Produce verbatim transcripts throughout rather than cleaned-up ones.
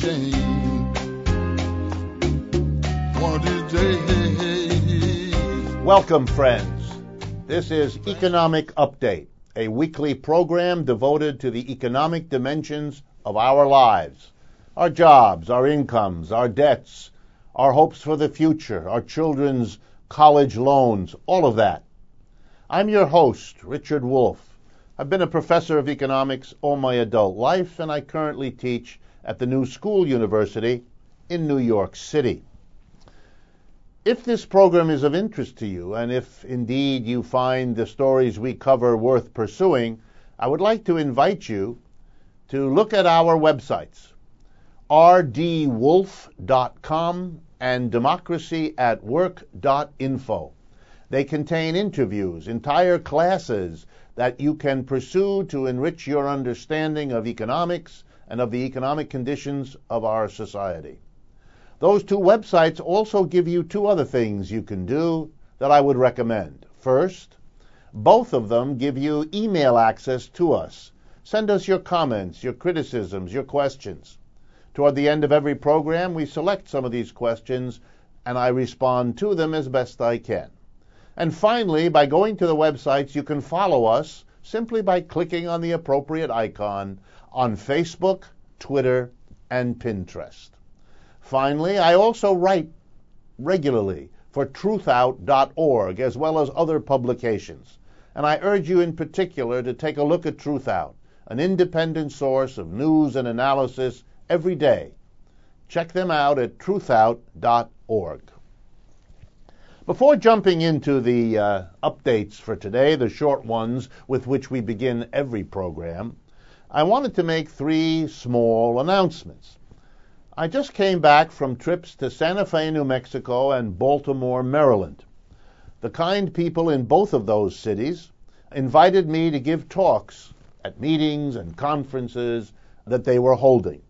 change. One of these days. Welcome, friends. This is Economic Update, a weekly program devoted to the economic dimensions of our lives, our jobs, our incomes, our debts, our hopes for the future, our children's college loans, all of that. I'm your host, Richard Wolff. I've been a professor of economics all my adult life, and I currently teach at the New School University in New York City. If this program is of interest to you, and if indeed you find the stories we cover worth pursuing, I would like to invite you to look at our websites, r d wolff dot com and democracy at work dot info. They contain interviews, entire classes that you can pursue to enrich your understanding of economics and of the economic conditions of our society. Those two websites also give you two other things you can do that I would recommend. First, both of them give you email access to us. Send us your comments, your criticisms, your questions. Toward the end of every program, we select some of these questions, and I respond to them as best I can. And finally, by going to the websites, you can follow us simply by clicking on the appropriate icon on Facebook, Twitter, and Pinterest. Finally, I also write regularly for truth out dot org as well as other publications. And I urge you in particular to take a look at Truthout, an independent source of news and analysis every day. Check them out at truth out dot org. Before jumping into the uh, updates for today, the short ones with which we begin every program, I wanted to make three small announcements. I just came back from trips to Santa Fe, New Mexico, and Baltimore, Maryland. The kind people in both of those cities invited me to give talks at meetings and conferences that they were holding.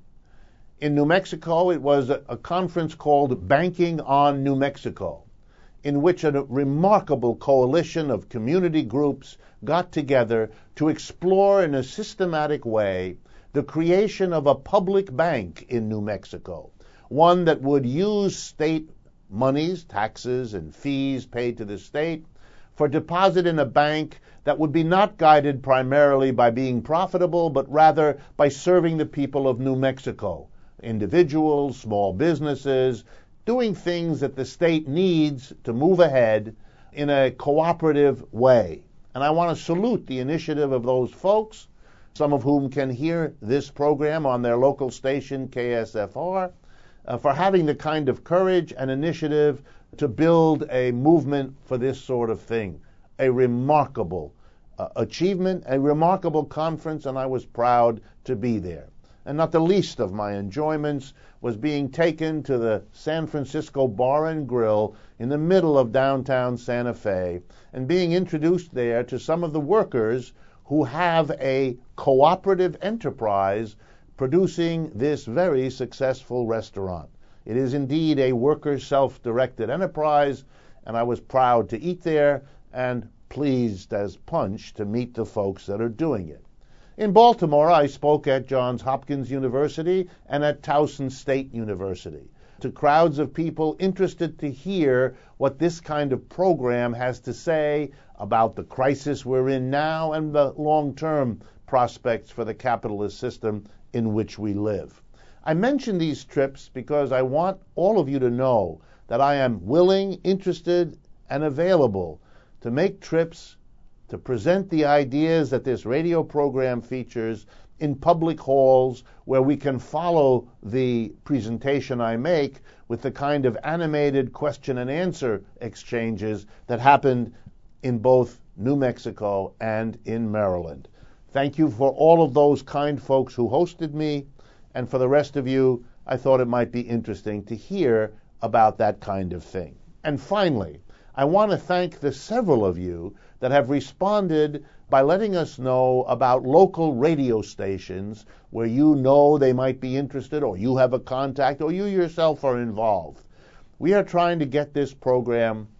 In New Mexico, it was a, a conference called Banking on New Mexico, in which a remarkable coalition of community groups got together to explore in a systematic way the creation of a public bank in New Mexico, one that would use state monies, taxes, and fees paid to the state for deposit in a bank that would be not guided primarily by being profitable, but rather by serving the people of New Mexico, individuals, small businesses, doing things that the state needs to move ahead in a cooperative way. And I want to salute the initiative of those folks, some of whom can hear this program on their local station, K S F R, uh, for having the kind of courage and initiative to build a movement for this sort of thing. A remarkable uh, achievement, a remarkable conference, and I was proud to be there. And not the least of my enjoyments was being taken to the San Francisco Bar and Grill in the middle of downtown Santa Fe and being introduced there to some of the workers who have a cooperative enterprise producing this very successful restaurant. It is indeed a worker self-directed enterprise, and I was proud to eat there and pleased as punch to meet the folks that are doing it. In Baltimore, I spoke at Johns Hopkins University and at Towson State University to crowds of people interested to hear what this kind of program has to say about the crisis we're in now and the long-term prospects for the capitalist system in which we live. I mention these trips because I want all of you to know that I am willing, interested, and available to make trips to present the ideas that this radio program features in public halls where we can follow the presentation I make with the kind of animated question and answer exchanges that happened in both New Mexico and in Maryland. Thank you for all of those kind folks who hosted me, and for the rest of you, I thought it might be interesting to hear about that kind of thing. And finally, I want to thank the several of you that have responded by letting us know about local radio stations where you know they might be interested, or you have a contact, or you yourself are involved. We are trying to get this program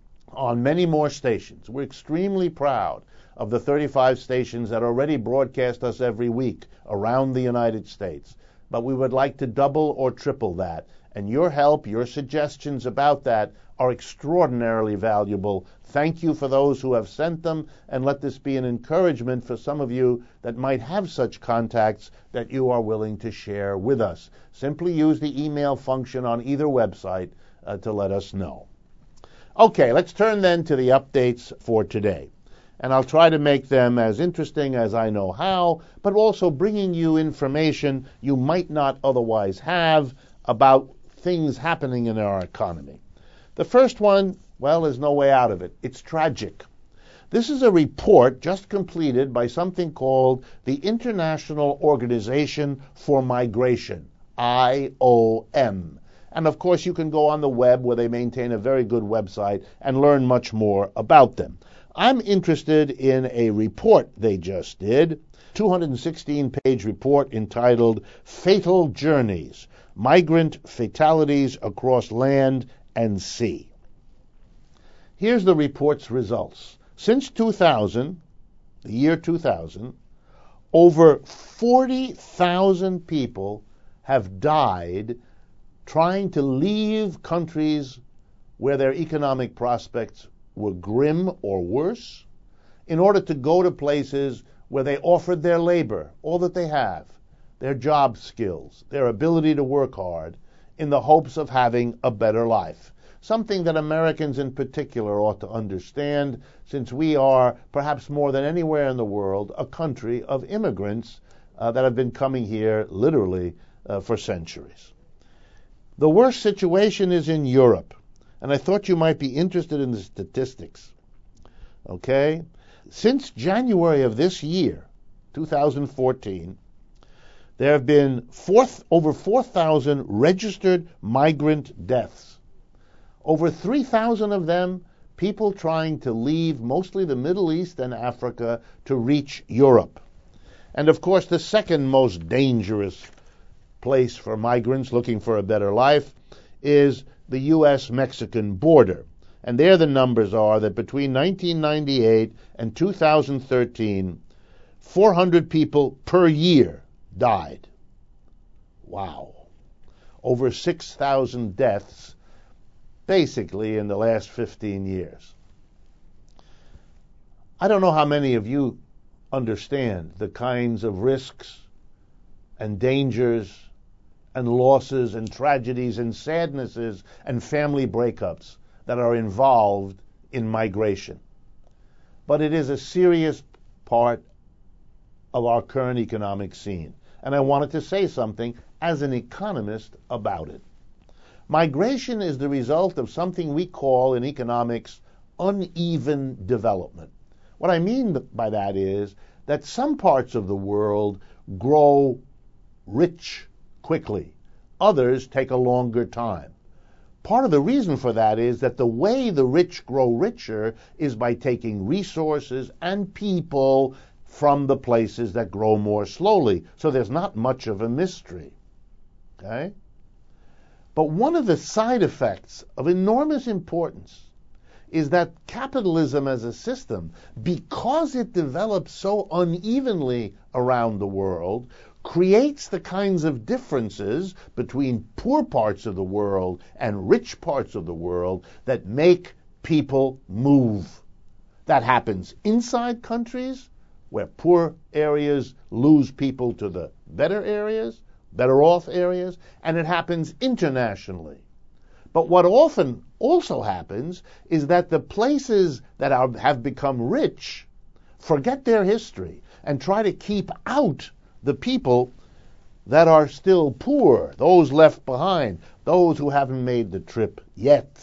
on many more stations. We're extremely proud of the thirty-five stations that already broadcast us every week around the United States. but we would like to double or triple that. And your help, your suggestions about that are extraordinarily valuable. Thank you for those who have sent them, and let this be an encouragement for some of you that might have such contacts that you are willing to share with us. Simply use the email function on either website uh, to let us know. Okay, let's turn then to the updates for today. And I'll try to make them as interesting as I know how, but also bringing you information you might not otherwise have about things happening in our economy. The first one, well, there's no way out of it. It's tragic. This is a report just completed by something called the International Organization for Migration, I O M. And of course, you can go on the web where they maintain a very good website and learn much more about them. I'm interested in a report they just did, two hundred sixteen page report entitled Fatal Journeys, Migrant Fatalities Across Land and Sea. Here's the report's results. Since two thousand, the year two thousand, over forty thousand people have died trying to leave countries where their economic prospects were grim or worse, in order to go to places where they offered their labor, all that they have, their job skills, their ability to work hard, in the hopes of having a better life. Something that Americans in particular ought to understand, since we are, perhaps more than anywhere in the world, a country of immigrants uh, that have been coming here literally uh, for centuries. The worst situation is in Europe, and I thought you might be interested in the statistics. Okay? Since January of this year, two thousand fourteen, there have been four, over four thousand registered migrant deaths. Over three thousand of them, people trying to leave mostly the Middle East and Africa to reach Europe. And of course, the second most dangerous place for migrants looking for a better life is the U S Mexican border. And there the numbers are that between nineteen ninety-eight and two thousand thirteen, four hundred people per year died. Wow. Over six thousand deaths basically in the last fifteen years. I don't know how many of you understand the kinds of risks and dangers and losses and tragedies and sadnesses and family breakups that are involved in migration. But it is a serious part of our current economic scene. And I wanted to say something as an economist about it. Migration is the result of something we call in economics uneven development. What I mean by that is that some parts of the world grow rich quickly. Others take a longer time. Part of the reason for that is that the way the rich grow richer is by taking resources and people from the places that grow more slowly. So there's not much of a mystery. Okay? But one of the side effects of enormous importance is that capitalism as a system, because it develops so unevenly around the world, creates the kinds of differences between poor parts of the world and rich parts of the world that make people move. That happens inside countries, where poor areas lose people to the better areas, better off areas, and it happens internationally. But what often also happens is that the places that are, have become rich forget their history and try to keep out the people that are still poor, those left behind, those who haven't made the trip yet.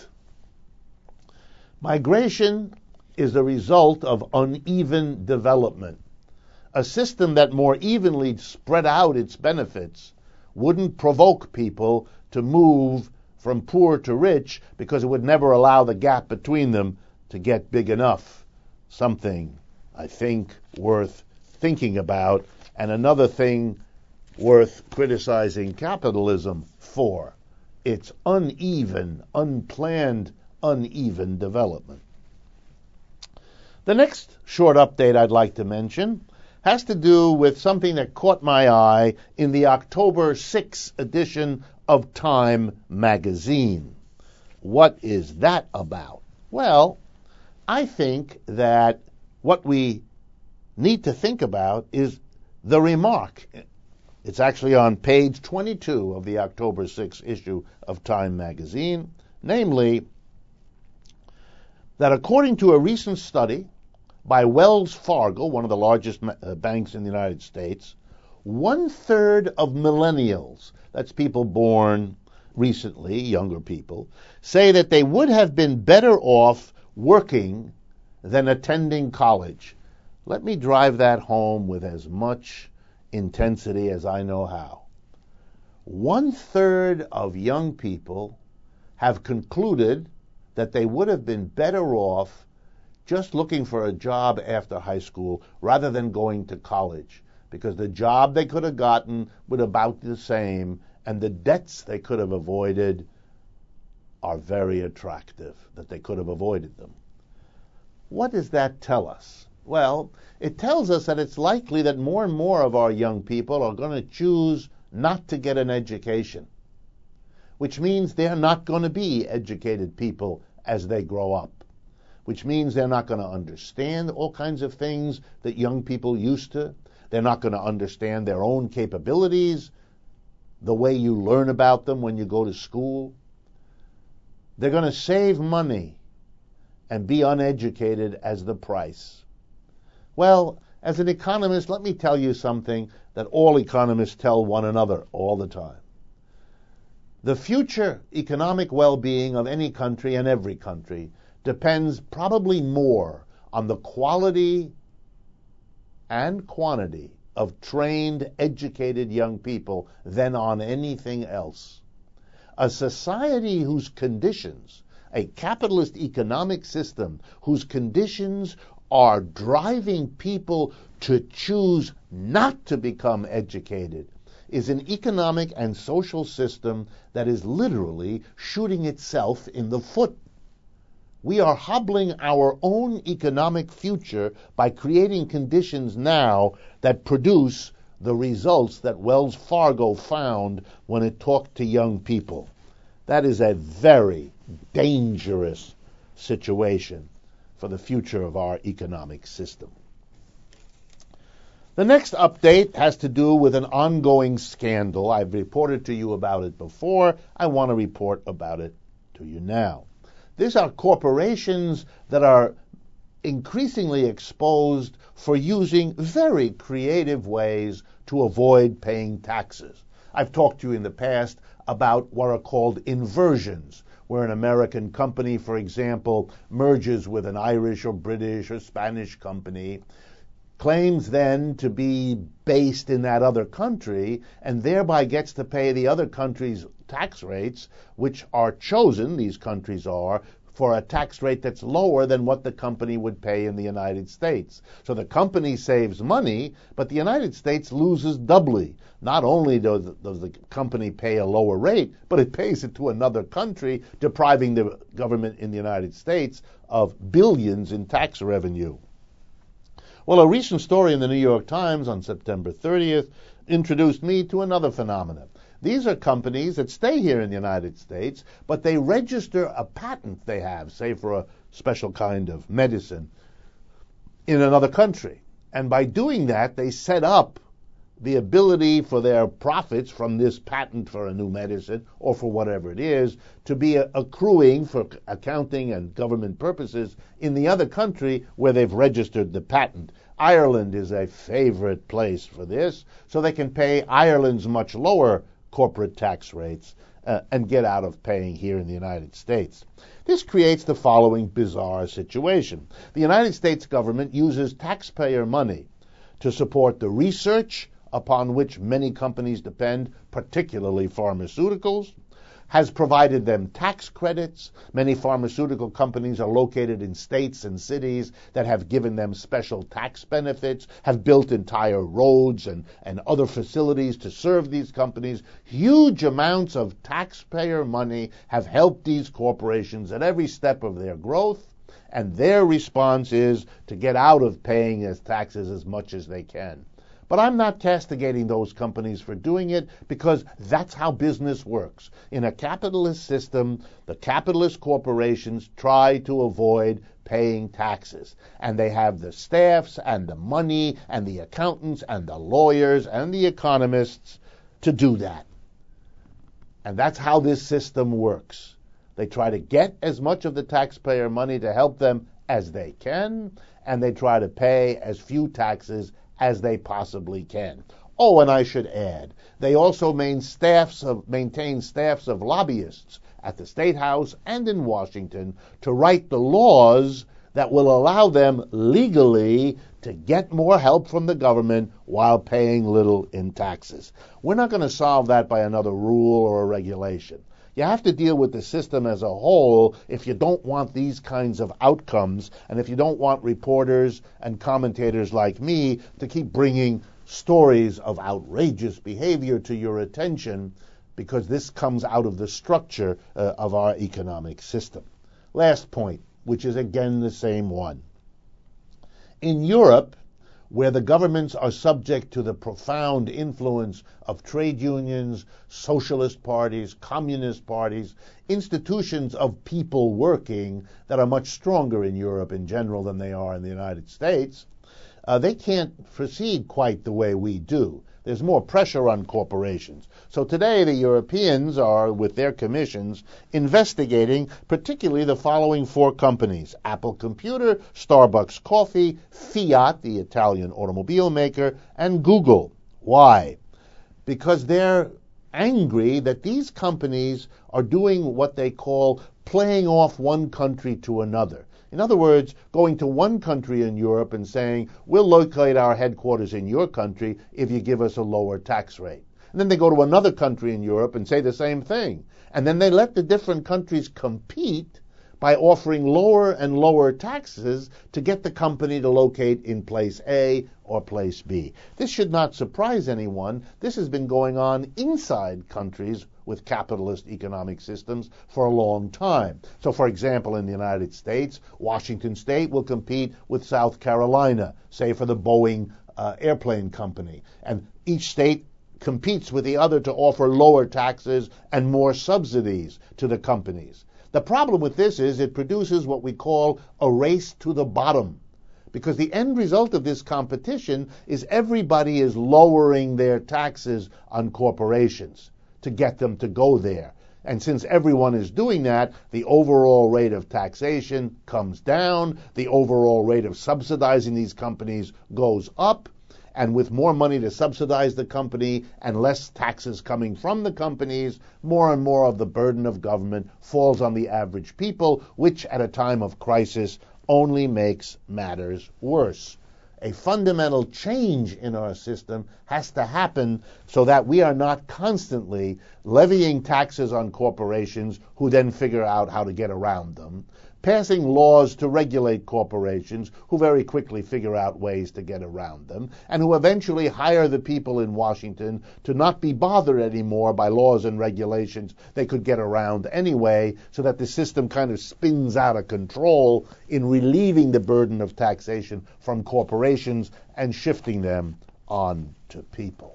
Migration is the result of uneven development. A system that more evenly spread out its benefits wouldn't provoke people to move from poor to rich, because it would never allow the gap between them to get big enough. Something, I think, worth thinking about, and another thing worth criticizing capitalism for. Its uneven, unplanned, uneven development. The next short update I'd like to mention has to do with something that caught my eye in the October sixth edition of Time magazine. What is that about? Well, I think that what we need to think about is the remark. It's actually on page twenty-two of the October sixth issue of Time magazine, namely that according to a recent study by Wells Fargo, one of the largest uh, banks in the United States, one-third of millennials, that's people born recently, younger people, say that they would have been better off working than attending college. Let me drive that home with as much intensity as I know how. One-third of young people have concluded that they would have been better off just looking for a job after high school rather than going to college, because the job they could have gotten would about the same, and the debts they could have avoided are very attractive, that they could have avoided them. What does that tell us? Well, it tells us that it's likely that more and more of our young people are going to choose not to get an education, which means they're not going to be educated people as they grow up, which means they're not going to understand all kinds of things that young people used to. They're not going to understand their own capabilities, the way you learn about them when you go to school. They're going to save money and be uneducated as the price. Well, as an economist, let me tell you something that all economists tell one another all the time. The future economic well-being of any country and every country depends probably more on the quality and quantity of trained, educated young people than on anything else. A society whose conditions, a capitalist economic system whose conditions are driving people to choose not to become educated, is an economic and social system that is literally shooting itself in the foot. We are hobbling our own economic future by creating conditions now that produce the results that Wells Fargo found when it talked to young people. That is a very dangerous situation for the future of our economic system. The next update has to do with an ongoing scandal. I've reported to you about it before. I want to report about it to you now. These are corporations that are increasingly exposed for using very creative ways to avoid paying taxes. I've talked to you in the past about what are called inversions, where an American company, for example, merges with an Irish or British or Spanish company, claims then to be based in that other country, and thereby gets to pay the other country's tax rates, which are chosen, these countries are, for a tax rate that's lower than what the company would pay in the United States. So the company saves money, but the United States loses doubly. Not only does, does the company pay a lower rate, but it pays it to another country, depriving the government in the United States of billions in tax revenue. Well, a recent story in the New York Times on September thirtieth introduced me to another phenomenon. These are companies that stay here in the United States, but they register a patent they have, say for a special kind of medicine, in another country. And by doing that, they set up the ability for their profits from this patent for a new medicine, or for whatever it is, to be accruing for accounting and government purposes in the other country where they've registered the patent. Ireland is a favorite place for this, so they can pay Ireland's much lower corporate tax rates uh, and get out of paying here in the United States. This creates the following bizarre situation. The United States government uses taxpayer money to support the research upon which many companies depend, particularly pharmaceuticals, has provided them tax credits. Many pharmaceutical companies are located in states and cities that have given them special tax benefits, have built entire roads and, and other facilities to serve these companies. Huge amounts of taxpayer money have helped these corporations at every step of their growth, and their response is to get out of paying as taxes as much as they can. But I'm not castigating those companies for doing it, because that's how business works. In a capitalist system, the capitalist corporations try to avoid paying taxes. And they have the staffs and the money and the accountants and the lawyers and the economists to do that. And that's how this system works. They try to get as much of the taxpayer money to help them as they can, and they try to pay as few taxes as they possibly can. Oh, and I should add, they also main staffs of, maintain staffs of lobbyists at the State House and in Washington to write the laws that will allow them legally to get more help from the government while paying little in taxes. We're not going to solve that by another rule or a regulation. You have to deal with the system as a whole if you don't want these kinds of outcomes, and if you don't want reporters and commentators like me to keep bringing stories of outrageous behavior to your attention, because this comes out of the structure uh, of our economic system. Last point, which is again the same one. In Europe, where the governments are subject to the profound influence of trade unions, socialist parties, communist parties, institutions of people working that are much stronger in Europe in general than they are in the United States, uh, they can't proceed quite the way we do. There's more pressure on corporations. So today the Europeans are, with their commissions, investigating particularly the following four companies: Apple Computer, Starbucks Coffee, Fiat, the Italian automobile maker, and Google. Why? Because they're angry that these companies are doing what they call playing off one country to another. In other words, going to one country in Europe and saying, we'll locate our headquarters in your country if you give us a lower tax rate. And then they go to another country in Europe and say the same thing. And then they let the different countries compete by offering lower and lower taxes to get the company to locate in place A or place B. This should not surprise anyone. This has been going on inside countries with capitalist economic systems for a long time. So, for example, in the United States, Washington State will compete with South Carolina, say for the Boeing uh, airplane company. And each state competes with the other to offer lower taxes and more subsidies to the companies. The problem with this is it produces what we call a race to the bottom, because the end result of this competition is everybody is lowering their taxes on corporations to get them to go there. And since everyone is doing that, the overall rate of taxation comes down, the overall rate of subsidizing these companies goes up, and with more money to subsidize the company and less taxes coming from the companies, more and more of the burden of government falls on the average people, which at a time of crisis only makes matters worse. A fundamental change in our system has to happen so that we are not constantly levying taxes on corporations who then figure out how to get around them, passing laws to regulate corporations who very quickly figure out ways to get around them, and who eventually hire the people in Washington to not be bothered anymore by laws and regulations they could get around anyway, so that the system kind of spins out of control in relieving the burden of taxation from corporations and shifting them on to people.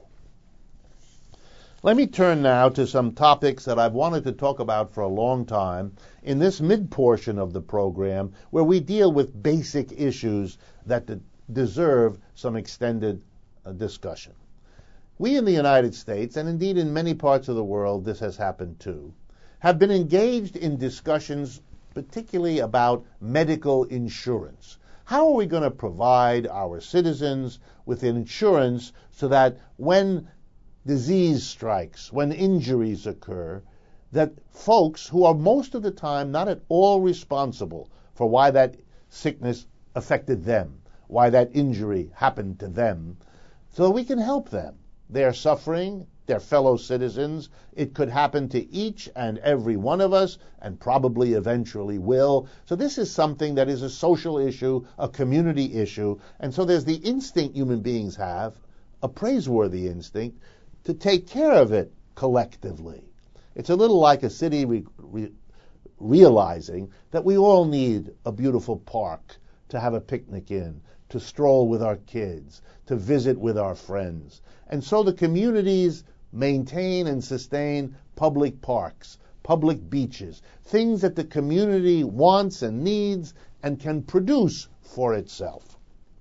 Let me turn now to some topics that I've wanted to talk about for a long time in this mid-portion of the program, where we deal with basic issues that de- deserve some extended uh, discussion. We in the United States, and indeed in many parts of the world this has happened too, have been engaged in discussions particularly about medical insurance. How are we going to provide our citizens with insurance so that when disease strikes, when injuries occur, that folks who are most of the time not at all responsible for why that sickness affected them, why that injury happened to them, so we can help them. They're suffering, they're fellow citizens. It could happen to each and every one of us, and probably eventually will. So this is something that is a social issue, a community issue, and so there's the instinct human beings have, a praiseworthy instinct, to take care of it collectively. It's a little like a city re- re- realizing that we all need a beautiful park to have a picnic in, to stroll with our kids, to visit with our friends. And so the communities maintain and sustain public parks, public beaches, things that the community wants and needs and can produce for itself.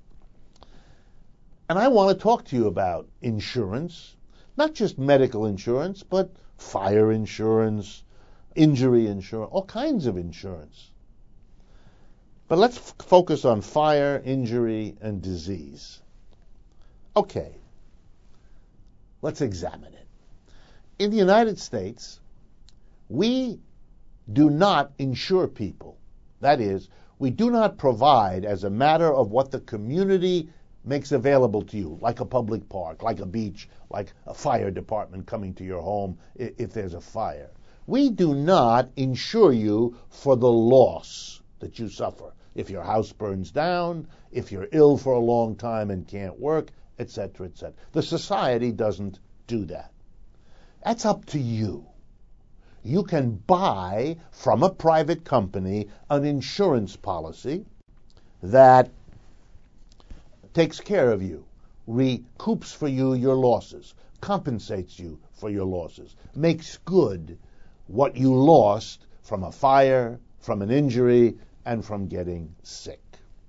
And I want to talk to you about insurance, not just medical insurance, but fire insurance, injury insurance, all kinds of insurance. But let's f- focus on fire, injury, and disease. Okay, let's examine it. In the United States, we do not insure people. That is, we do not provide as a matter of what the community makes available to you, like a public park, like a beach, like a fire department coming to your home if there's a fire. We do not insure you for the loss that you suffer. If your house burns down, if you're ill for a long time and can't work, et cetera, et cetera. The society doesn't do that. That's up to you. You can buy from a private company an insurance policy that takes care of you, recoups for you your losses, compensates you for your losses, makes good what you lost from a fire, from an injury, and from getting sick.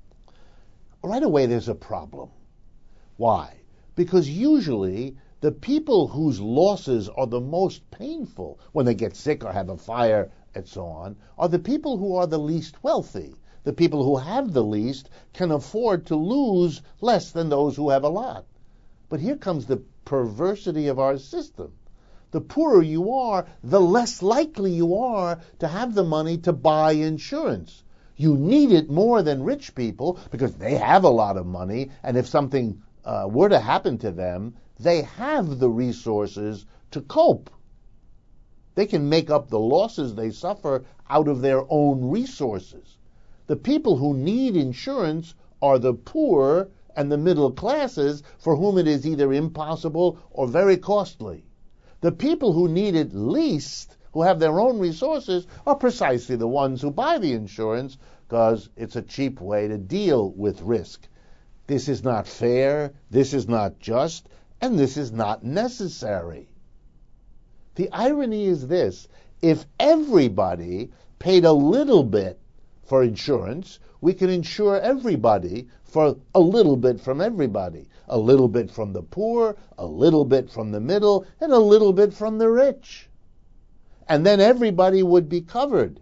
Right away there's a problem. Why? Because usually the people whose losses are the most painful when they get sick or have a fire and so on are the people who are the least wealthy. The people who have the least can afford to lose less than those who have a lot. But here comes the perversity of our system. The poorer you are, the less likely you are to have the money to buy insurance. You need it more than rich people because they have a lot of money, and if something uh, were to happen to them, they have the resources to cope. They can make up the losses they suffer out of their own resources. The people who need insurance are the poor and the middle classes for whom it is either impossible or very costly. The people who need it least, who have their own resources, are precisely the ones who buy the insurance because it's a cheap way to deal with risk. This is not fair, this is not just, and this is not necessary. The irony is this: if everybody paid a little bit for insurance, we can insure everybody for a little bit from everybody. A little bit from the poor, a little bit from the middle, and a little bit from the rich. And then everybody would be covered.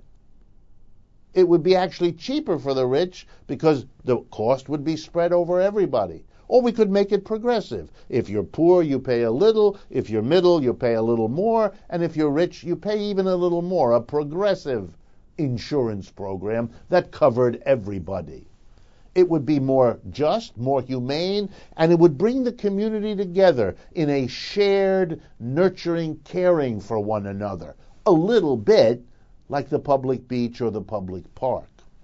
It would be actually cheaper for the rich because the cost would be spread over everybody. Or we could make it progressive. If you're poor, you pay a little. If you're middle, you pay a little more. And if you're rich, you pay even a little more. A progressive insurance program that covered everybody. It would be more just, more humane, and it would bring the community together in a shared, nurturing, caring for one another. A little bit like the public beach or the public park.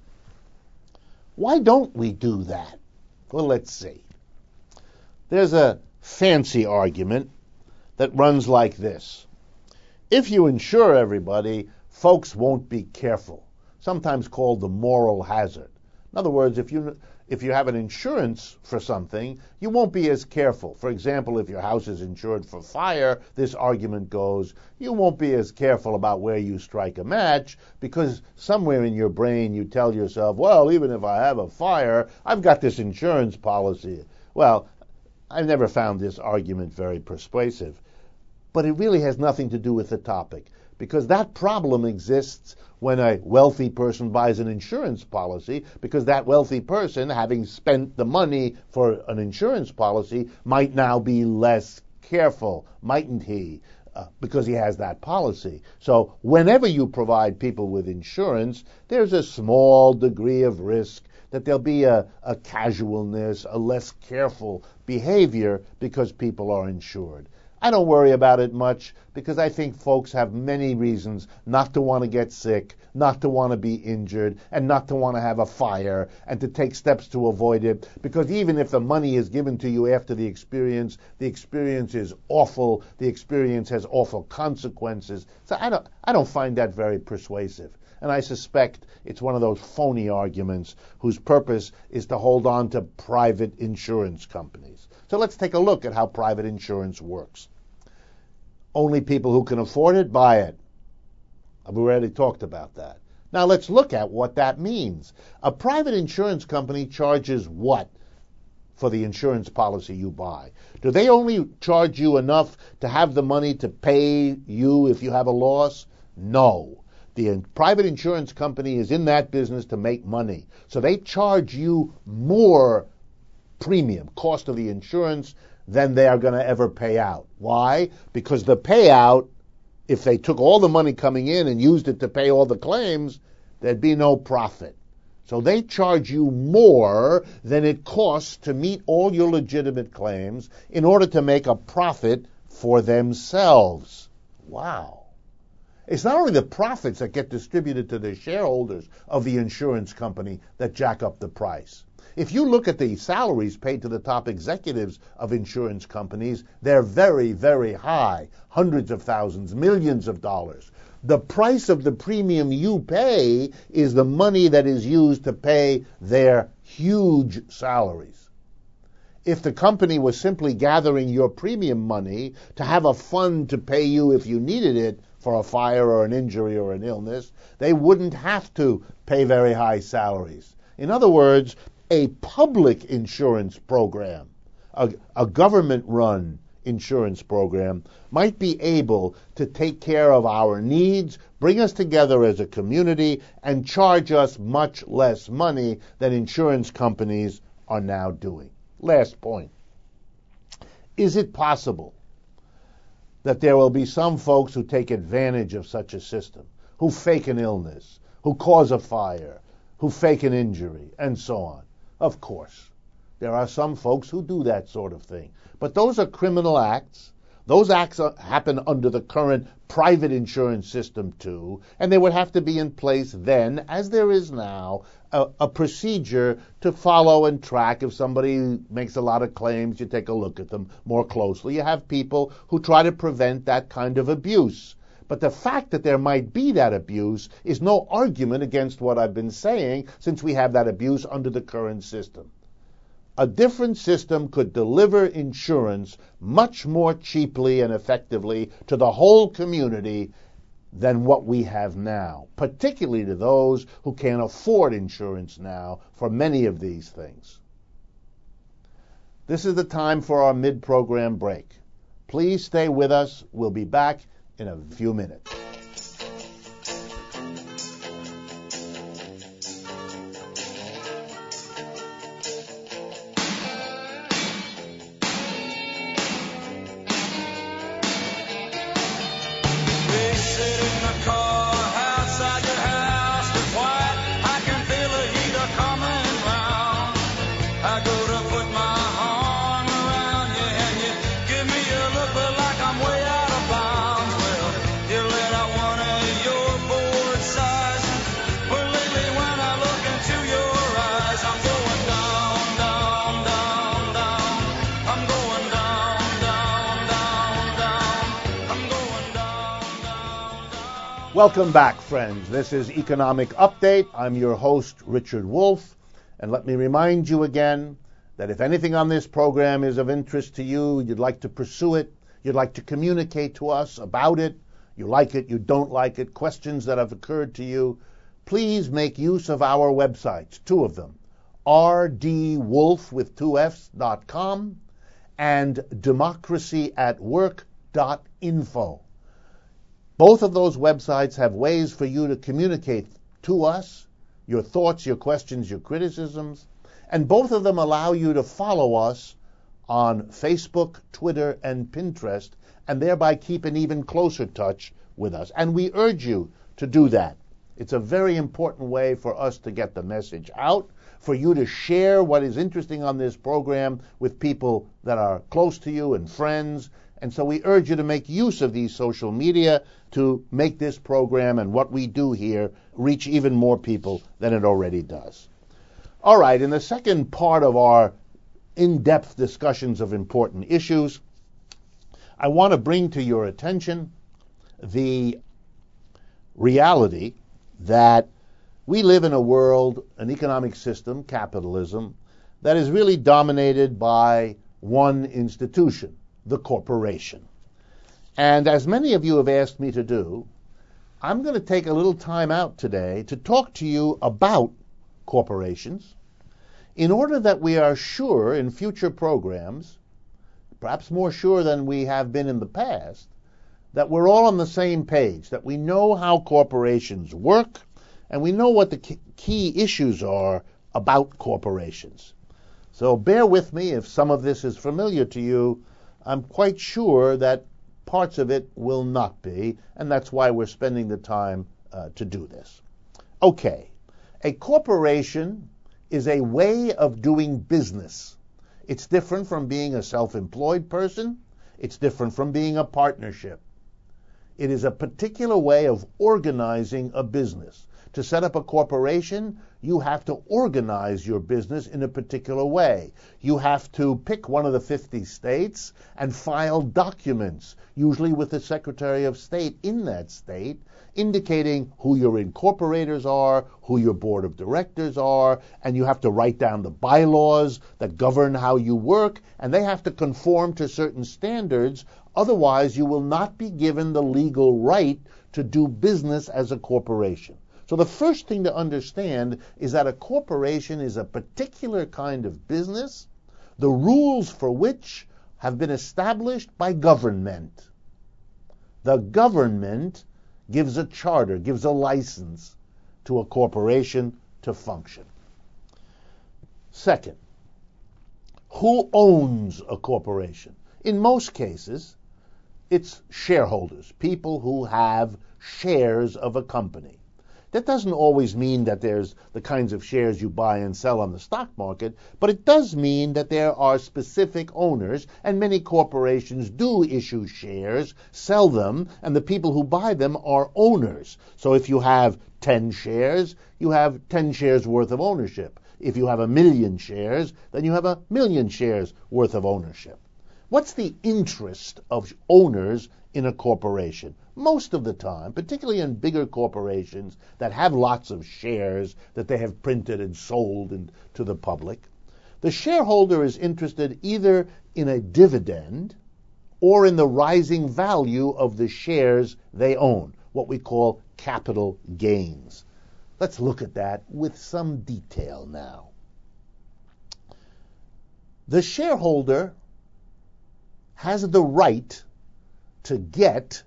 Why don't we do that? Well, let's see. There's a fancy argument that runs like this. If you insure everybody, folks won't be careful, sometimes called the moral hazard. In other words, if you if you have an insurance for something, you won't be as careful. For example, if your house is insured for fire, this argument goes, you won't be as careful about where you strike a match because somewhere in your brain you tell yourself, well, even if I have a fire, I've got this insurance policy. Well, I've never found this argument very persuasive, but it really has nothing to do with the topic, because that problem exists when a wealthy person buys an insurance policy, because that wealthy person, having spent the money for an insurance policy, might now be less careful, mightn't he, uh, because he has that policy. So whenever you provide people with insurance, there's a small degree of risk that there'll be a, a casualness, a less careful behavior because people are insured. I don't worry about it much because I think folks have many reasons not to want to get sick, not to want to be injured, and not to want to have a fire, and to take steps to avoid it, because even if the money is given to you after the experience, the experience is awful, the experience has awful consequences. So I don't, I don't find that very persuasive. And I suspect it's one of those phony arguments whose purpose is to hold on to private insurance companies. So let's take a look at how private insurance works. Only people who can afford it buy it. I've already talked about that. Now let's look at what that means. A private insurance company charges what for the insurance policy you buy? Do they only charge you enough to have the money to pay you if you have a loss? No. The private insurance company is in that business to make money. So they charge you more premium, cost of the insurance, than they are going to ever pay out. Why? Because the payout, if they took all the money coming in and used it to pay all the claims, there'd be no profit. So they charge you more than it costs to meet all your legitimate claims in order to make a profit for themselves. Wow. It's not only the profits that get distributed to the shareholders of the insurance company that jack up the price. If you look at the salaries paid to the top executives of insurance companies, they're very, very high. Hundreds of thousands, millions of dollars. The price of the premium you pay is the money that is used to pay their huge salaries. If the company was simply gathering your premium money to have a fund to pay you if you needed it for a fire or an injury or an illness, they wouldn't have to pay very high salaries. In other words, a public insurance program, a, a government-run insurance program, might be able to take care of our needs, bring us together as a community, and charge us much less money than insurance companies are now doing. Last point. Is it possible that there will be some folks who take advantage of such a system, who fake an illness, who cause a fire, who fake an injury, and so on? Of course. There are some folks who do that sort of thing. But those are criminal acts. Those acts are, happen under the current private insurance system too, and there would have to be in place then, as there is now, a, a procedure to follow and track. If somebody makes a lot of claims, you take a look at them more closely. You have people who try to prevent that kind of abuse. But the fact that there might be that abuse is no argument against what I've been saying, since we have that abuse under the current system. A different system could deliver insurance much more cheaply and effectively to the whole community than what we have now, particularly to those who can't afford insurance now for many of these things. This is the time for our mid-program break. Please stay with us. We'll be back in a few minutes. Welcome back, friends. This is Economic Update. I'm your host, Richard Wolff. And let me remind you again that if anything on this program is of interest to you, you'd like to pursue it, you'd like to communicate to us about it, you like it, you don't like it, questions that have occurred to you, please make use of our websites, two of them, r d wolf with two F's dot com and democracy at work dot info. Both of those websites have ways for you to communicate to us your thoughts, your questions, your criticisms, and both of them allow you to follow us on Facebook, Twitter, and Pinterest, and thereby keep an even closer touch with us. And we urge you to do that. It's a very important way for us to get the message out, for you to share what is interesting on this program with people that are close to you and friends. And so we urge you to make use of these social media to make this program and what we do here reach even more people than it already does. All right, in the second part of our in-depth discussions of important issues, I want to bring to your attention the reality that we live in a world, an economic system, capitalism, that is really dominated by one institution, the corporation. And as many of you have asked me to do, I'm going to take a little time out today to talk to you about corporations in order that we are sure in future programs, perhaps more sure than we have been in the past, that we're all on the same page, that we know how corporations work, and we know what the key issues are about corporations. So bear with me if some of this is familiar to you. I'm quite sure that parts of it will not be, and that's why we're spending the time uh, to do this. Okay, a corporation is a way of doing business. It's different from being a self-employed person. It's different from being a partnership. It is a particular way of organizing a business. To set up a corporation, you have to organize your business in a particular way. You have to pick one of the fifty states and file documents, usually with the Secretary of State in that state, indicating who your incorporators are, who your board of directors are, and you have to write down the bylaws that govern how you work, and they have to conform to certain standards. Otherwise, you will not be given the legal right to do business as a corporation. So the first thing to understand is that a corporation is a particular kind of business, the rules for which have been established by government. The government gives a charter, gives a license to a corporation to function. Second, who owns a corporation? In most cases, it's shareholders, people who have shares of a company. That doesn't always mean that there's the kinds of shares you buy and sell on the stock market, but it does mean that there are specific owners, and many corporations do issue shares, sell them, and the people who buy them are owners. So if you have ten shares, you have ten shares worth of ownership. If you have a million shares, then you have a million shares worth of ownership. What's the interest of owners in a corporation? Most of the time, particularly in bigger corporations that have lots of shares that they have printed and sold and to the public, the shareholder is interested either in a dividend or in the rising value of the shares they own, what we call capital gains. Let's look at that with some detail now. The shareholder has the right to get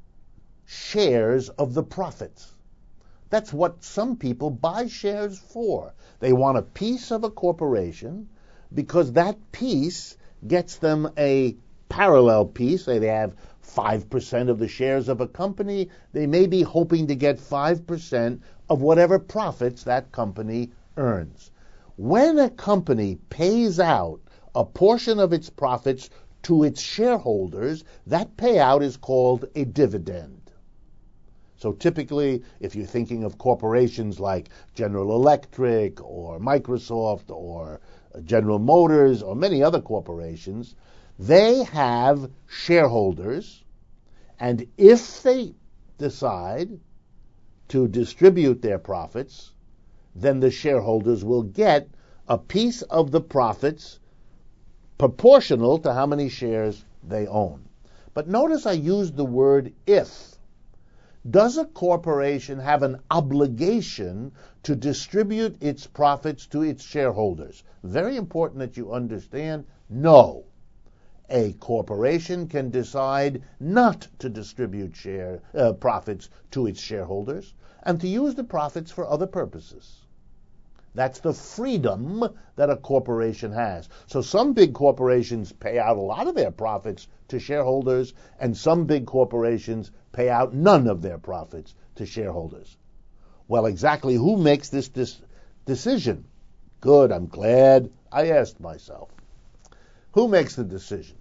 shares of the profits. That's what some people buy shares for. They want a piece of a corporation because that piece gets them a parallel piece. Say they have five percent of the shares of a company. They may be hoping to get five percent of whatever profits that company earns. When a company pays out a portion of its profits to its shareholders, that payout is called a dividend. So typically, if you're thinking of corporations like General Electric or Microsoft or General Motors or many other corporations, they have shareholders, and if they decide to distribute their profits, then the shareholders will get a piece of the profits proportional to how many shares they own. But notice I used the word if. Does a corporation have an obligation to distribute its profits to its shareholders? Very important that you understand, no. A corporation can decide not to distribute share uh, profits to its shareholders and to use the profits for other purposes. That's the freedom that a corporation has. So some big corporations pay out a lot of their profits to shareholders, and some big corporations pay out none of their profits to shareholders. Well, exactly who makes this dis- decision? Good, I'm glad I asked myself. Who makes the decision?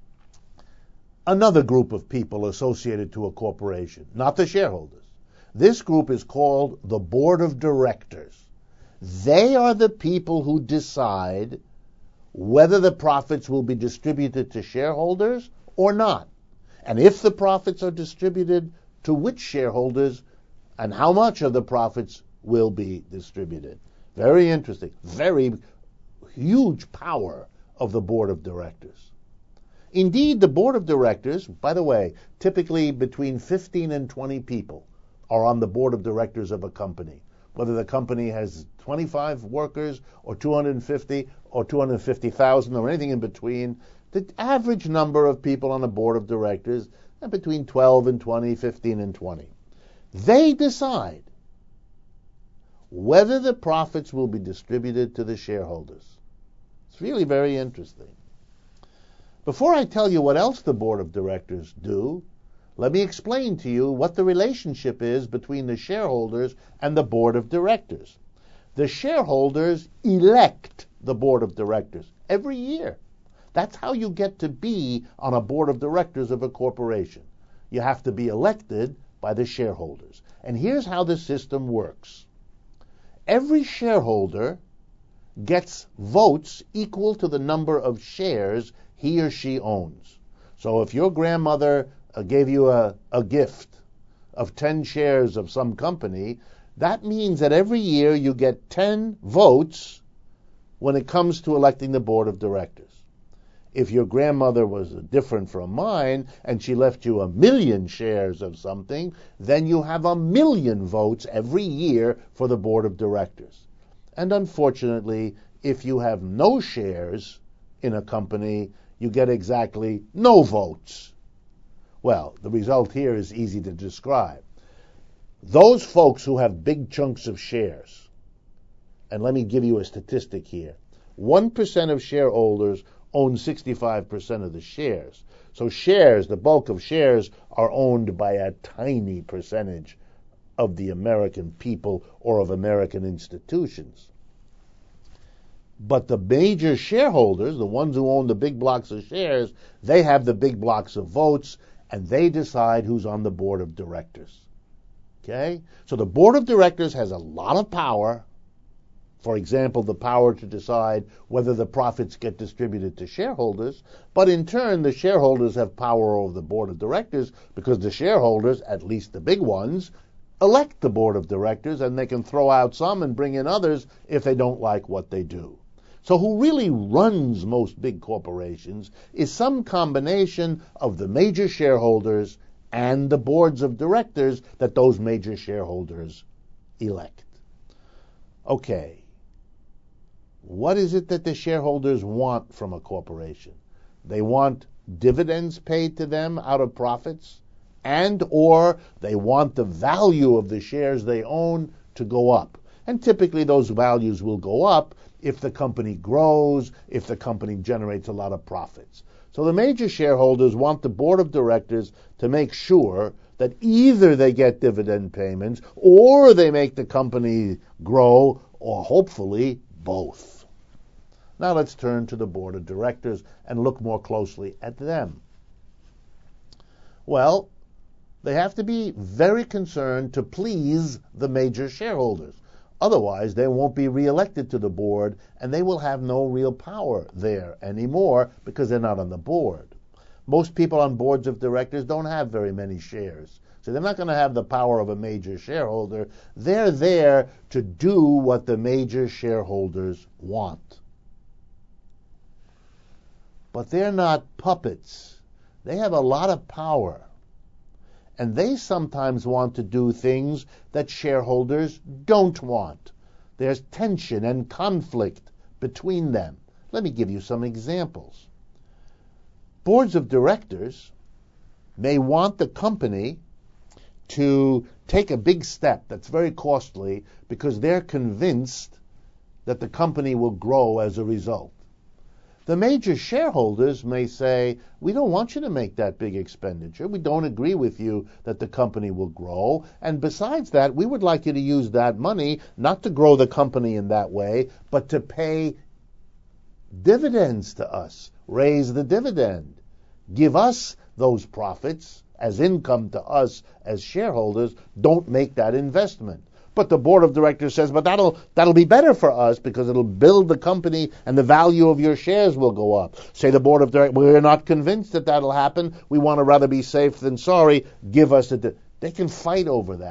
Another group of people associated to a corporation, not the shareholders. This group is called the board of directors. They are the people who decide whether the profits will be distributed to shareholders or not. And if the profits are distributed, to which shareholders and how much of the profits will be distributed. Very interesting. Very huge power of the board of directors. Indeed, the board of directors, by the way, typically between fifteen and twenty people are on the board of directors of a company. Whether the company has twenty-five workers or two hundred fifty or two hundred fifty thousand or anything in between, the average number of people on a board of directors are between twelve and twenty, fifteen and twenty. They decide whether the profits will be distributed to the shareholders. It's really very interesting. Before I tell you what else the board of directors do, let me explain to you what the relationship is between the shareholders and the board of directors. The shareholders elect the board of directors every year. That's how you get to be on a board of directors of a corporation. You have to be elected by the shareholders. And here's how the system works. Every shareholder gets votes equal to the number of shares he or she owns. So if your grandmother uh, gave you a, a gift of ten shares of some company, that means that every year you get ten votes when it comes to electing the board of directors. If your grandmother was different from mine and she left you a million shares of something, then you have a million votes every year for the board of directors. And unfortunately, if you have no shares in a company, you get exactly no votes. Well, the result here is easy to describe. Those folks who have big chunks of shares, and let me give you a statistic here, one percent of shareholders own sixty-five percent of the shares. So shares, the bulk of shares, are owned by a tiny percentage of the American people or of American institutions. But the major shareholders, the ones who own the big blocks of shares, they have the big blocks of votes, and they decide who's on the board of directors. Okay? So the board of directors has a lot of power. For example, the power to decide whether the profits get distributed to shareholders, but in turn, the shareholders have power over the board of directors because the shareholders, at least the big ones, elect the board of directors, and they can throw out some and bring in others if they don't like what they do. So who really runs most big corporations is some combination of the major shareholders and the boards of directors that those major shareholders elect. Okay. What is it that the shareholders want from a corporation? They want dividends paid to them out of profits, and or they want the value of the shares they own to go up. And typically those values will go up if the company grows, if the company generates a lot of profits. So the major shareholders want the board of directors to make sure that either they get dividend payments or they make the company grow, or hopefully both. Now let's turn to the board of directors and look more closely at them. Well, they have to be very concerned to please the major shareholders. Otherwise, they won't be reelected to the board, and they will have no real power there anymore because they're not on the board. Most people on boards of directors don't have very many shares. So they're not going to have the power of a major shareholder. They're there to do what the major shareholders want. But they're not puppets. They have a lot of power. And they sometimes want to do things that shareholders don't want. There's tension and conflict between them. Let me give you some examples. Boards of directors may want the company to take a big step that's very costly because they're convinced that the company will grow as a result. The major shareholders may say, we don't want you to make that big expenditure. We don't agree with you that the company will grow. And besides that, we would like you to use that money not to grow the company in that way, but to pay dividends to us. Raise the dividend. Give us those profits as income to us as shareholders. Don't make that investment. But the board of directors says, but that'll that'll be better for us because it'll build the company and the value of your shares will go up. Say the board of directors, we're not convinced that that'll happen. We want to rather be safe than sorry. Give us a... Di-. They can fight over that.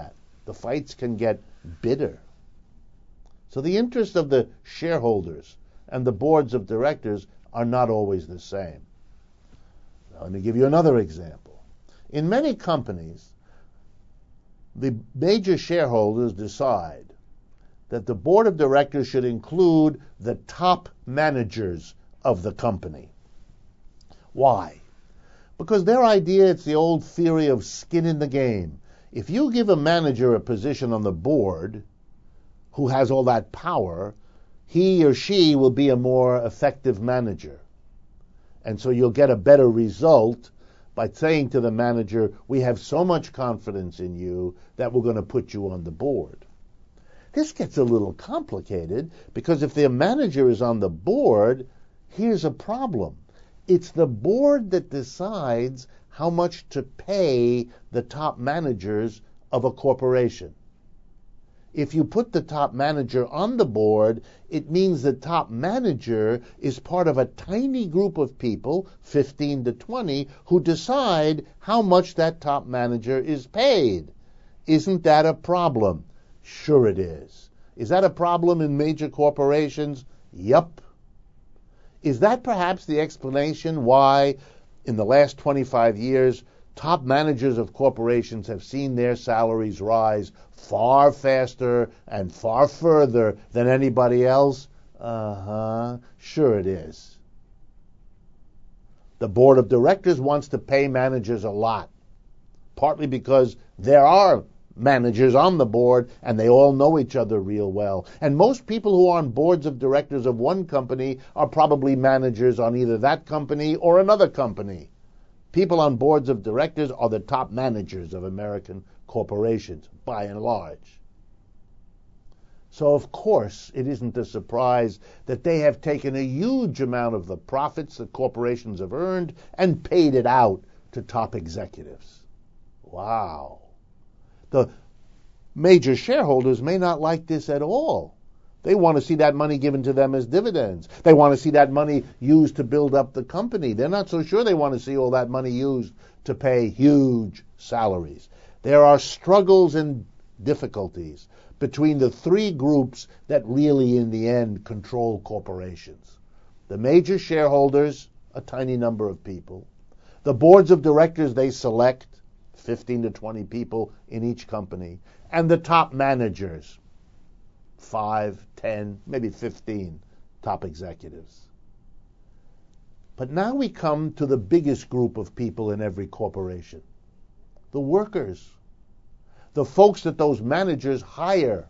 the fights can get bitter. So the interests of the shareholders and the boards of directors are not always the same. Now, let me give you another example. In many companies, the major shareholders decide that the board of directors should include the top managers of the company. Why? Because their idea, it's the old theory of skin in the game. If you give a manager a position on the board who has all that power, he or she will be a more effective manager. And so you'll get a better result by saying to the manager, we have so much confidence in you that we're going to put you on the board. This gets a little complicated because if the manager is on the board, here's a problem. It's the board that decides how much to pay the top managers of a corporation. If you put the top manager on the board, it means the top manager is part of a tiny group of people, fifteen to twenty, who decide how much that top manager is paid. Isn't that a problem? Sure it is. Is that a problem in major corporations? Yup. Is that perhaps the explanation why, in the last twenty-five years, top managers of corporations have seen their salaries rise far faster and far further than anybody else? Uh-huh. Sure it is. The board of directors wants to pay managers a lot, partly because there are managers on the board and they all know each other real well. And most people who are on boards of directors of one company are probably managers on either that company or another company. People on boards of directors are the top managers of American corporations, by and large. So, of course, it isn't a surprise that they have taken a huge amount of the profits that corporations have earned and paid it out to top executives. Wow. The major shareholders may not like this at all. They want to see that money given to them as dividends. They want to see that money used to build up the company. They're not so sure they want to see all that money used to pay huge salaries. There are struggles and difficulties between the three groups that really, in the end, control corporations. The major shareholders, a tiny number of people. The boards of directors they select, fifteen to twenty people in each company. And the top managers, five, ten, maybe fifteen top executives. But now we come to the biggest group of people in every corporation. The workers. The folks that those managers hire.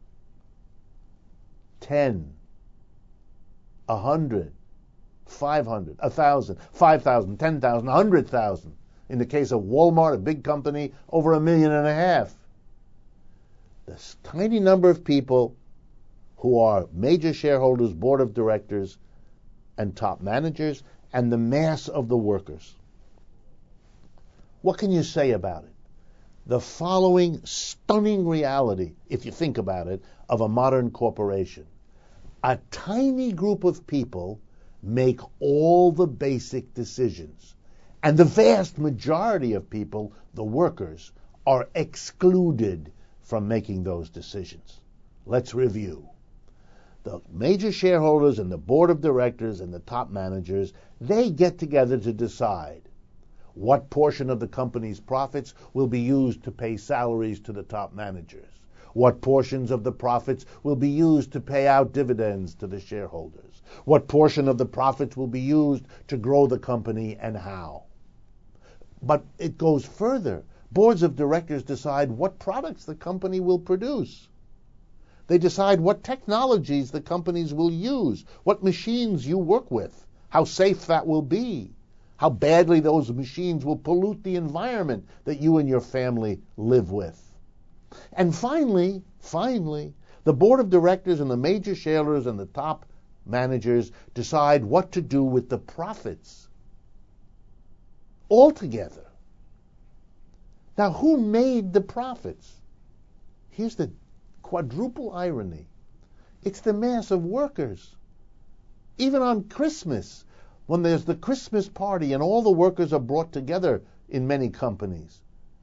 Ten, a hundred, five hundred, a thousand, five thousand, ten thousand, a hundred thousand. In the case of Walmart, a big company, over a million and a half. This tiny number of people who are major shareholders, board of directors, and top managers, and the mass of the workers. What can you say about it? The following stunning reality, if you think about it, of a modern corporation. A tiny group of people make all the basic decisions. And the vast majority of people, the workers, are excluded from making those decisions. Let's review. The major shareholders and the board of directors and the top managers, they get together to decide what portion of the company's profits will be used to pay salaries to the top managers, what portions of the profits will be used to pay out dividends to the shareholders, what portion of the profits will be used to grow the company, and how. But it goes further. Boards of directors decide what products the company will produce. They decide what technologies the companies will use, what machines you work with, how safe that will be, how badly those machines will pollute the environment that you and your family live with. And finally, finally, the board of directors and the major shareholders and the top managers decide what to do with the profits altogether. Now, who made the profits? Here's the quadruple irony. It's the mass of workers. Even on Christmas, when there's the Christmas party and all the workers are brought together in many companies,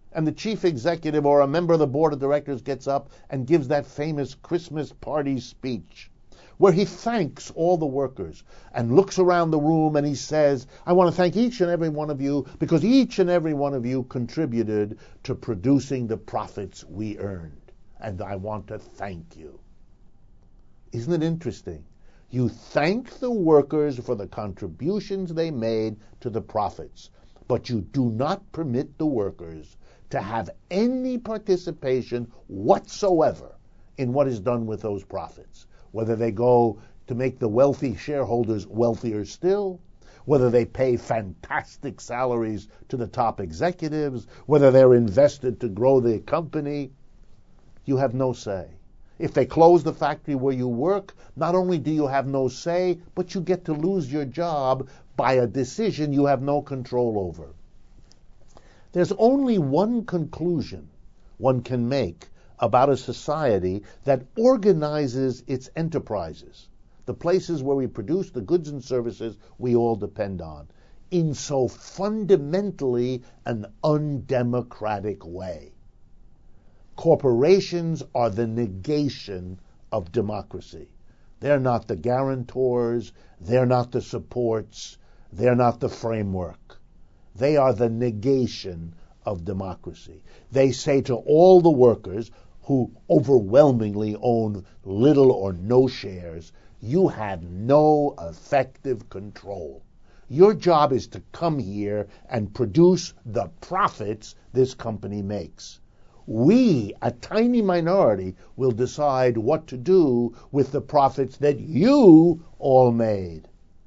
and the chief executive or a member of the board of directors gets up and gives that famous Christmas party speech where he thanks all the workers and looks around the room and he says, I want to thank each and every one of you because each and every one of you contributed to producing the profits we earned, and I want to thank you. Isn't it interesting? You thank the workers for the contributions they made to the profits, but you do not permit the workers to have any participation whatsoever in what is done with those profits, whether they go to make the wealthy shareholders wealthier still, whether they pay fantastic salaries to the top executives, whether they're invested to grow the company. You have no say. If they close the factory where you work, not only do you have no say, but you get to lose your job by a decision you have no control over. There's only one conclusion one can make about a society that organizes its enterprises, the places where we produce the goods and services we all depend on, in so fundamentally an undemocratic way. Corporations are the negation of democracy. They're not the guarantors, they're not the supports, they're not the framework. They are the negation of democracy. They say to all the workers who overwhelmingly own little or no shares, you have no effective control. Your job is to come here and produce the profits this company makes. We, a tiny minority, will decide what to do with the profits that you all made.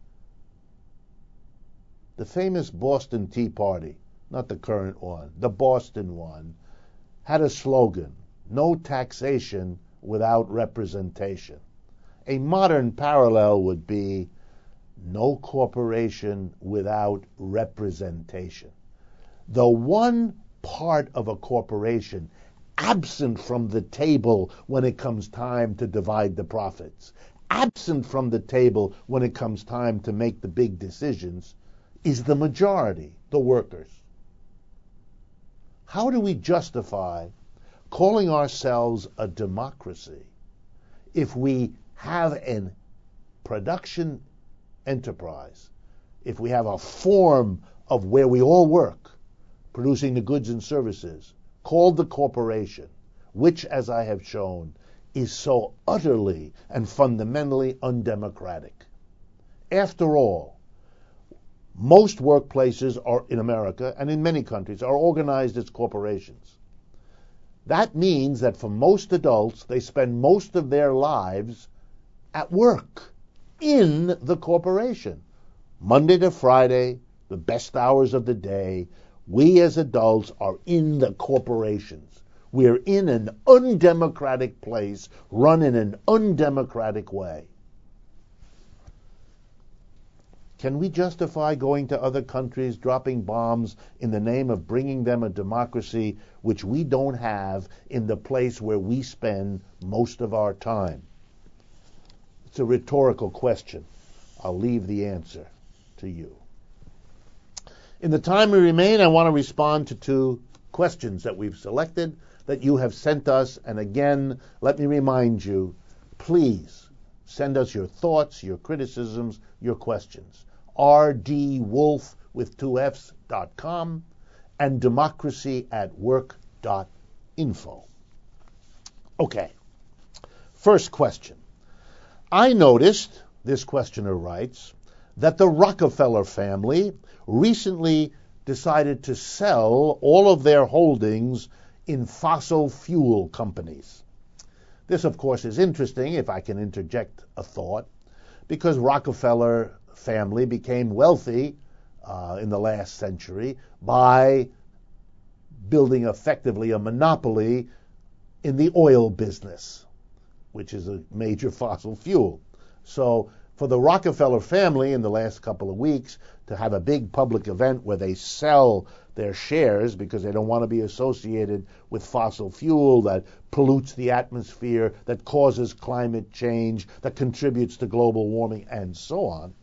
The famous Boston Tea Party, not the current one, the Boston one, had a slogan, no taxation without representation. A modern parallel would be no corporation without representation. The one part of a corporation absent from the table when it comes time to divide the profits, absent from the table when it comes time to make the big decisions, is the majority, the workers. How do we justify calling ourselves a democracy if we have a production enterprise, if we have a form of where we all work, producing the goods and services, called the corporation, which, as I have shown, is so utterly and fundamentally undemocratic? After all, most workplaces are in America and in many countries are organized as corporations. That means that for most adults, they spend most of their lives at work, in the corporation. Monday to Friday, the best hours of the day, we as adults are in the corporations. We're in an undemocratic place, run in an undemocratic way. Can we justify going to other countries, dropping bombs in the name of bringing them a democracy which we don't have in the place where we spend most of our time? It's a rhetorical question. I'll leave the answer to you. In the time we remain, I want to respond to two questions that we've selected that you have sent us. And again, let me remind you, please send us your thoughts, your criticisms, your questions. R D Wolf with two F's dot com and democracy at work dot info. Okay. First question. I noticed, this questioner writes, that the Rockefeller family recently decided to sell all of their holdings in fossil fuel companies. This, of course, is interesting, if I can interject a thought, because Rockefeller family became wealthy uh, in the last century by building effectively a monopoly in the oil business, which is a major fossil fuel. So for the Rockefeller family in the last couple of weeks to have a big public event where they sell their shares because they don't want to be associated with fossil fuel that pollutes the atmosphere, that causes climate change, that contributes to global warming, and so on.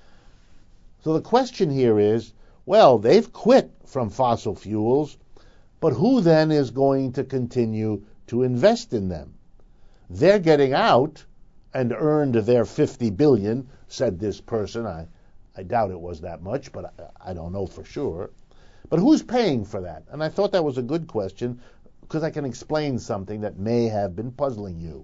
So the question here is, well, they've quit from fossil fuels, But who then is going to continue to invest in them? They're getting out and earned their fifty billion dollars, said this person. I, I doubt it was that much, but I, I don't know for sure. But who's paying for that? And I thought that was a good question because I can explain something that may have been puzzling you.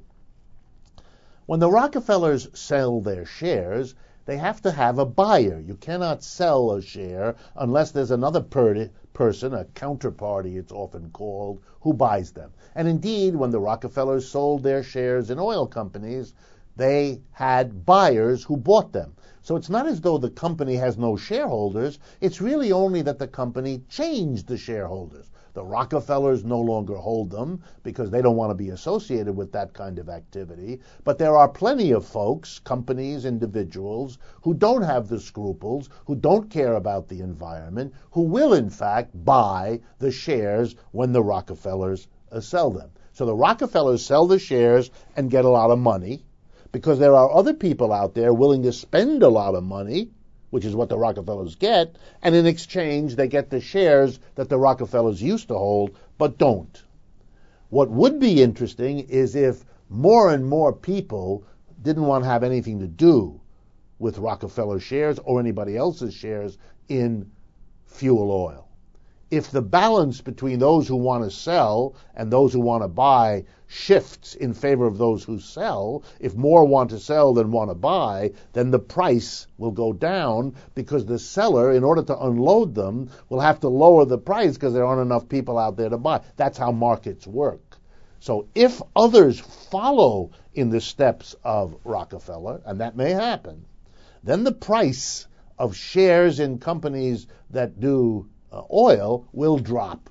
When the Rockefellers sell their shares, they have to have a buyer. You cannot sell a share unless there's another per- person, a counterparty it's often called, who buys them. And indeed, when the Rockefellers sold their shares in oil companies, they had buyers who bought them. So it's not as though the company has no shareholders. It's really only that the company changed the shareholders. The Rockefellers no longer hold them because they don't want to be associated with that kind of activity. But there are plenty of folks, companies, individuals, who don't have the scruples, who don't care about the environment, who will, in fact, buy the shares when the Rockefellers uh, sell them. So the Rockefellers sell the shares and get a lot of money because there are other people out there willing to spend a lot of money, which is what the Rockefellers get, and in exchange they get the shares that the Rockefellers used to hold but don't. What would be interesting is if more and more people didn't want to have anything to do with Rockefeller shares or anybody else's shares in fuel oil. If the balance between those who want to sell and those who want to buy shifts in favor of those who sell, if more want to sell than want to buy, then the price will go down because the seller, in order to unload them, will have to lower the price because there aren't enough people out there to buy. That's how markets work. So if others follow in the steps of Rockefeller, and that may happen, then the price of shares in companies that do uh, oil will drop.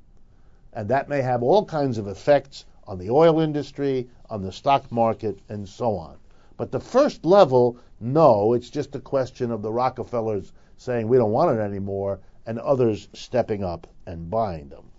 And that may have all kinds of effects on the oil industry, on the stock market, and so on. But the first level, no, it's just a question of the Rockefellers saying we don't want it anymore, and others stepping up and buying them.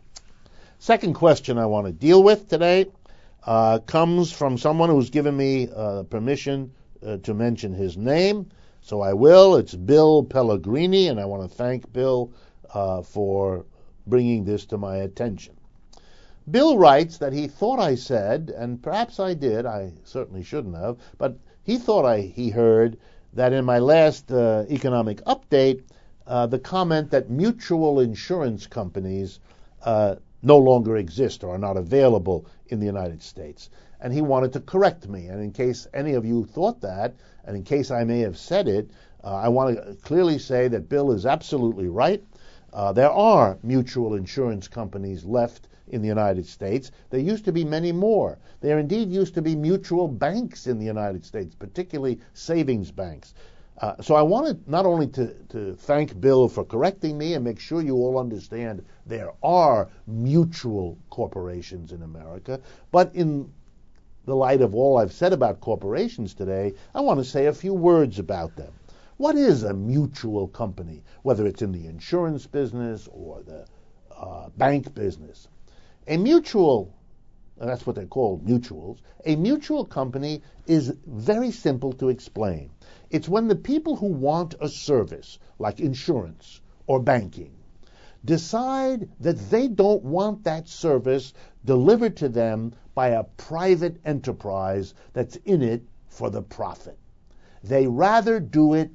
Second question I want to deal with today uh, comes from someone who's given me uh, permission uh, to mention his name, so I will. It's Bill Pellegrini, and I want to thank Bill uh, for bringing this to my attention. Bill writes that he thought I said, and perhaps I did, I certainly shouldn't have, but he thought I he heard that in my last uh, economic update, uh, the comment that mutual insurance companies uh, no longer exist or are not available in the United States. And he wanted to correct me. And in case any of you thought that, and in case I may have said it, uh, I want to clearly say that Bill is absolutely right. Uh, there are mutual insurance companies left in the United States. There used to be many more. There indeed used to be mutual banks in the United States, particularly savings banks. Uh, so I wanted not only to, to thank Bill for correcting me and make sure you all understand there are mutual corporations in America, but in the light of all I've said about corporations today, I want to say a few words about them. What is a mutual company, whether it's in the insurance business or the uh, bank business? A mutual, and that's what they're called, mutuals, a mutual company is very simple to explain. It's when the people who want a service, like insurance or banking, decide that they don't want that service delivered to them by a private enterprise that's in it for the profit. They rather do it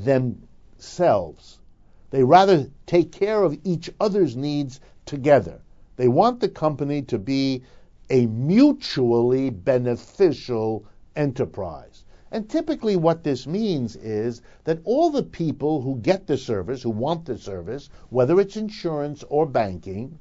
themselves. They rather take care of each other's needs together. They want the company to be a mutually beneficial enterprise. And typically what this means is that all the people who get the service, who want the service, whether it's insurance or banking,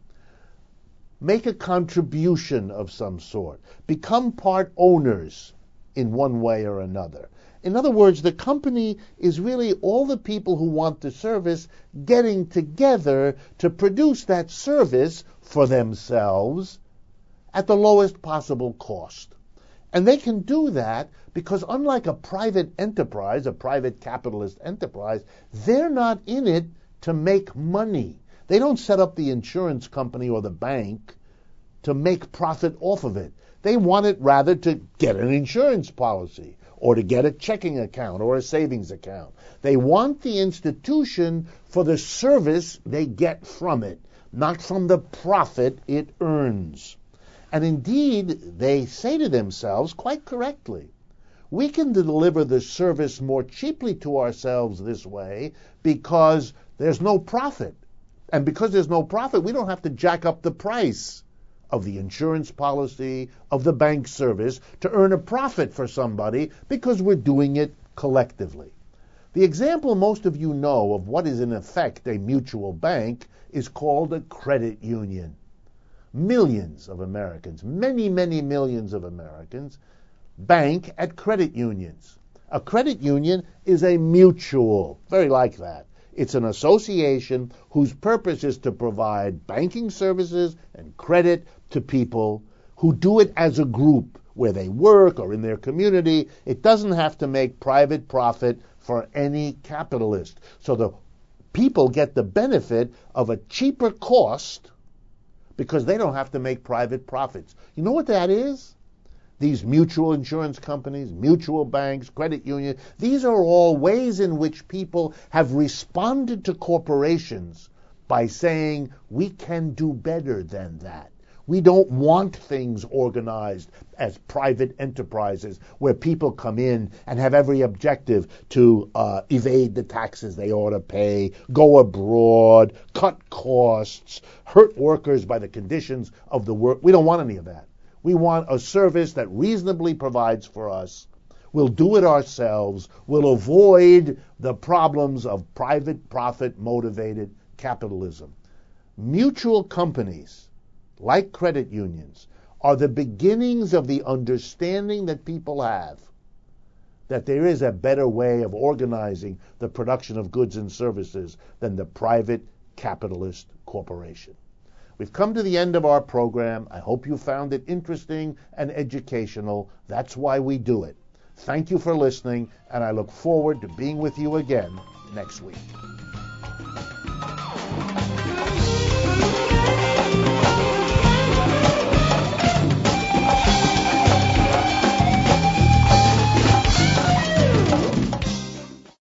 make a contribution of some sort, become part owners in one way or another. In other words, the company is really all the people who want the service getting together to produce that service for themselves at the lowest possible cost. And they can do that because unlike a private enterprise, a private capitalist enterprise, they're not in it to make money. They don't set up the insurance company or the bank to make profit off of it. They want it rather to get an insurance policy or to get a checking account or a savings account. They want the institution for the service they get from it. not from the profit it earns. And indeed, they say to themselves quite correctly, we can deliver the service more cheaply to ourselves this way because there's no profit. And because there's no profit, we don't have to jack up the price of the insurance policy, of the bank service, to earn a profit for somebody because we're doing it collectively. The example most of you know of what is in effect a mutual bank is called a credit union. Millions of Americans, many, many millions of Americans, bank at credit unions. A credit union is a mutual, very like that. It's an association whose purpose is to provide banking services and credit to people who do it as a group where they work or in their community. It doesn't have to make private profit for any capitalist. So the people get the benefit of a cheaper cost because they don't have to make private profits. You know what that is? These mutual insurance companies, mutual banks, credit unions, these are all ways in which people have responded to corporations by saying, we can do better than that. We don't want things organized as private enterprises where people come in and have every objective to uh, evade the taxes they ought to pay, go abroad, cut costs, hurt workers by the conditions of the work. We don't want any of that. We want a service that reasonably provides for us. We'll do it ourselves. We'll avoid the problems of private profit-motivated capitalism. Mutual companies, like credit unions, are the beginnings of the understanding that people have that there is a better way of organizing the production of goods and services than the private capitalist corporation. We've come to the end of our program. I hope you found it interesting and educational. That's why we do it. Thank you for listening, and I look forward to being with you again next week.